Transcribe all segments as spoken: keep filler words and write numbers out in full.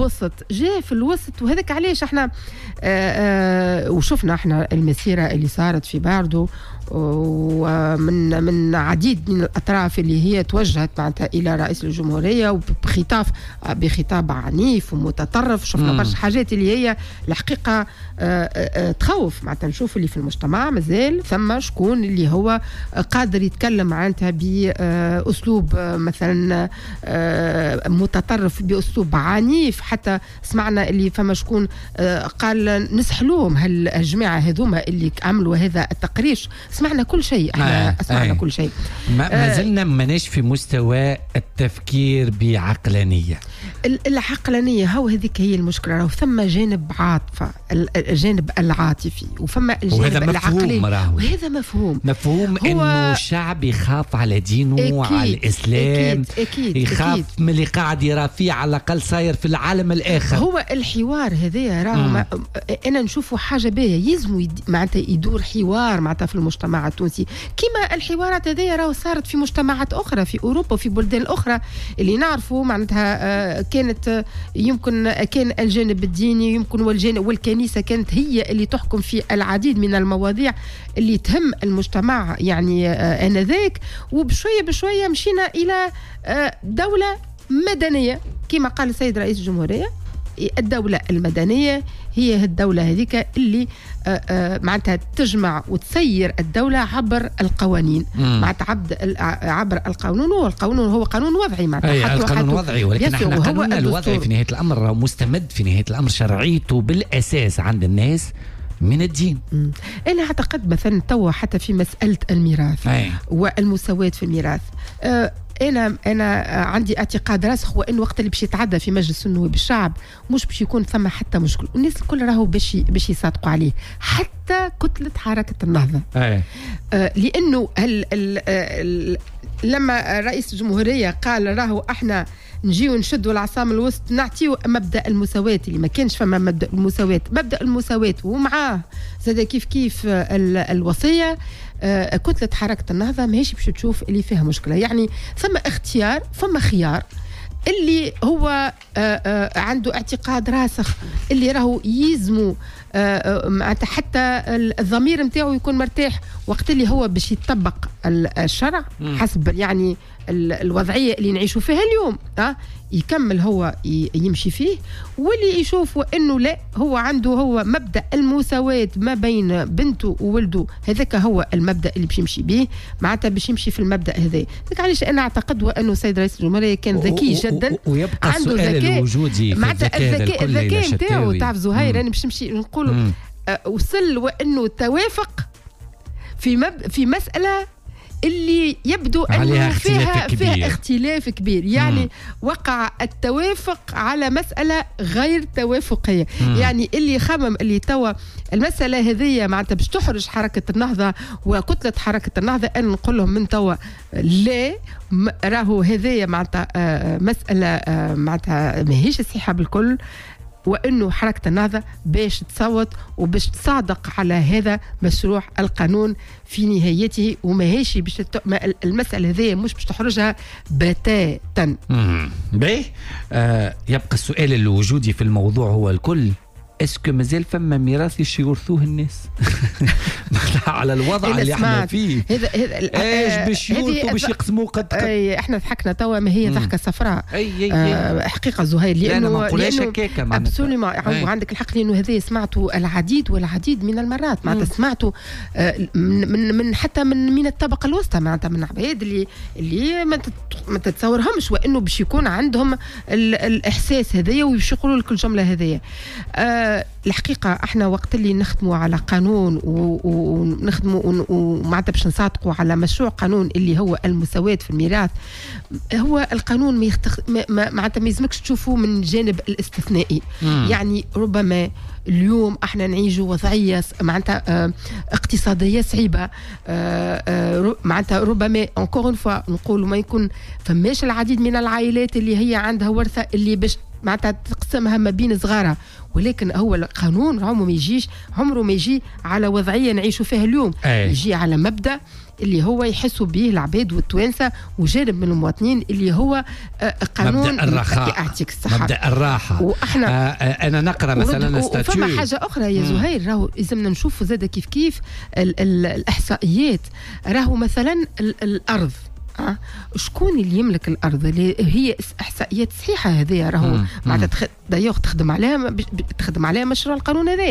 الوسط، جاء في الوسط، وهذاك علاش احنا آآ آآ وشفنا احنا المسيرة اللي صارت في باردو ومن من عديد من الأطراف اللي هي توجهت معناتها إلى رئيس الجمهورية وبخطاب بخطاب عنيف ومتطرف. شفنا برشا حاجات اللي هي الحقيقة تخوف. معناتها نشوف اللي في المجتمع مازال ثم شكون اللي هو قادر يتكلم معناتها بأسلوب مثلا متطرف، بأسلوب عنيف. حتى سمعنا اللي فما شكون قال نسحلوهم هالجماعة هذوما اللي عملوا هذا التقريش. سمعنا كل شيء، احنا آه سمعنا آه. كل شيء. ما زلنا ماناش في مستوى التفكير بعقلانية. العقلانية هو هذيك هي المشكلة. راهو ثم جانب عاطفة، الجانب العاطفي، وفما الجانب العقلي، وهذا مفهوم مفهوم انه الشعب يخاف على دينه وعلى الاسلام. أكيد أكيد يخاف أكيد. من اللي قاعد يرى فيه على الاقل صاير في العالم الاخر. هو الحوار هذا راهو انا نشوفه حاجة باهية، يلزموا يد... معناتها يدور حوار معناتها في المجتمع التونسي، كما الحوارات هذه راهو صارت في مجتمعات اخرى في اوروبا وفي بلدان اخرى اللي نعرفوا معناتها كانت يمكن كان الجانب الديني يمكن والجانب والكنيسه كانت هي اللي تحكم في العديد من المواضيع اللي تهم المجتمع يعني انذاك. وبشويه بشويه مشينا الى دوله مدنيه كما قال السيد رئيس الجمهوريه. الدولة المدنية هي الدولة هذيك اللي آآ آآ معناتها تجمع وتسير الدولة عبر القوانين، معناتها عبر عبر القانون. والقانون هو قانون وضعي معناتها. أي القانون وضعي، ولكن احنا قانوننا الوضعي في نهاية الأمر مستمد في نهاية الأمر شرعيته بالأساس عند الناس من الدين. مم. أنا أعتقد مثلا توا حتى في مسألة الميراث أي. والمساواة في الميراث. أه أنا أنا عندي اعتقاد راسخ، وإن وقت اللي باش يتعدى في مجلس النواب الشعب مش باش يكون ثم حتى مشكل، والناس الكل راهو باش باش يصادقوا عليه، حتى كتلة حركة النهضة. أي. آه لأنه ال ال ال لما رئيس الجمهورية قال راهو احنا نجيو نشدوا العصام الوسط نعطيو مبدأ المساواة اللي ما كانش فما مبدأ المساواة، مبدأ المساواة ومعاه زاد كيف كيف الوصية. آه كتلة حركة النهضة ماهيش باش تشوف اللي فيها مشكلة، يعني ثم اختيار فما خيار اللي هو آه آه عنده اعتقاد راسخ اللي راهو يزمو آه حتى الضمير نتاعو يكون مرتاح وقت اللي هو باش يطبق الشرع حسب يعني الوضعية اللي نعيشوا فيها اليوم. ها يكمل هو يمشي فيه، واللي يشوفوا انه لا هو عنده هو مبدأ المساواة ما بين بنته وولده، هذاك هو المبدأ اللي باش يمشي به معناتها باش يمشي في المبدأ هذا. لذلك انا اعتقد وانه السيد رئيس الجمهورية كان ذكي جدا، ويبقى عنده ذكاء معناتها الذكاء الذكاء نتاعو. تعرف زهير انا باش نمشي نقولوا أه وصل وانه توافق في مب... في مسألة اللي يبدو أنه فيها, فيها اختلاف كبير، يعني مم. وقع التوافق على مسألة غير توافقية. مم. يعني اللي خمم اللي توا المسألة هذه معناتها باش تحرج حركة النهضة وكتلة حركة النهضة، أن نقول لهم من توا لا راهو هذه معناتها مسألة معناتها ماهيش صحيحة بالكل، وأنه حركة النهضة باش تصوت وباش تصادق على هذا مشروع القانون في نهايته، وما هيش باش المسألة هذه مش باش تحرجها بتاتا. باهي آه يبقى السؤال الوجودي في الموضوع هو الكل، اسكو مازال فما ميراث يش يورثوه الناس على الوضع اللي احنا فيه؟ هذا ايش باش يورثوا باش يقسموا قد قد اي احنا ضحكنا توا، ما هي ضحكه صفراء. اي اي آه حقيقه زهير، لانه ما نقولهاش هكاكا ابسوليوم عندك الحق، لانه هذا سمعته العديد والعديد من المرات معناتها سمعته آه من, من من حتى من من الطبقه الوسطى معناتها من عباد اللي اللي ما ما تتصورهمش وانه باش يكون عندهم الاحساس هذايا وباش يقولوا لك الجمله هذايا. آه الحقيقة احنا وقت اللي نخدموا على قانون ونخدموا ومعناتها باش نصادقوا على مشروع قانون اللي هو المساواة في الميراث، هو القانون ما يختخ... معناتها ما يلزمكش تشوفوه من الجانب الاستثنائي. مم. يعني ربما اليوم احنا نعيشوا وضعية معناتها اه اقتصادية صعيبة، اه اه معناتها ربما انكور اون فوا نقولوا ما يكون فماش العديد من العائلات اللي هي عندها ورثة اللي باش معناتها تقسمها ما بين صغارها، ولكن هو القانون عمره ما يجيش عمره ما يجي على وضعيه نعيشوا فيها اليوم. أي. يجي على مبدا اللي هو يحسوا به العباد والتوانسه وجانب من المواطنين اللي هو قانون مبدأ الرخاء، يعطيك الصحه، مبدأ الراحه. واحنا آه انا نقرا مثلا ستاتيو. وفما حاجه اخرى يا زهير، راهو لازمنا نشوفوا زاد كيف كيف ال ال الاحصائيات. راهو مثلا ال الارض، أه؟ شكون اللي يملك الارض اللي هي احصائيات صحيحه هذه، راهو معناتها دايوغ تخدم عليها تخدم عليها مشروع القانون هذا.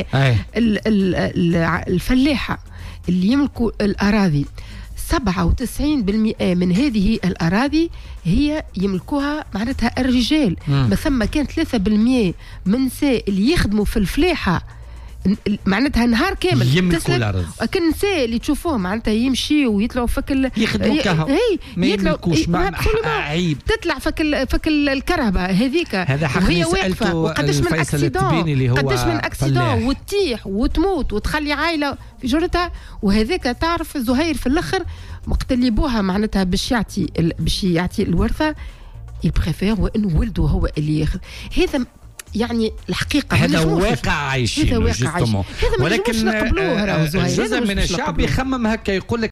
الفلاحه اللي يملكوا الاراضي سبعة وتسعين بالمئة من هذه الأراضي هي يملكوها معناتها الرجال. ما ثم كان ثلاثة بالمئة من نساء اللي يخدموا في الفلاحة معناتها نهار كامل يملكوا الأرض. كان النساء اللي تشوفوهم معناتها يمشيوا ويطلعوا فك ال... يخدموا كهو ما يملكوش مع عيب تطلع فك ال... فك الكهرباء هذيك وهي واقفة، وقداش من اكسيدون قداش من اكسيدون وتطيح وتموت وتخلي عائلة في جرتها. وهذاك تعرف زهير في الاخر وقت اللي بوها معناتها باش يعطي ال... باش يعطي الورثة يبريفير وانه ولده هو اللي ياخذ. هذا يعني الحقيقه هذا واقع عايشين، هذا واقع عايشين، ولكن جزء من الشعب يخمم هكا يقول لك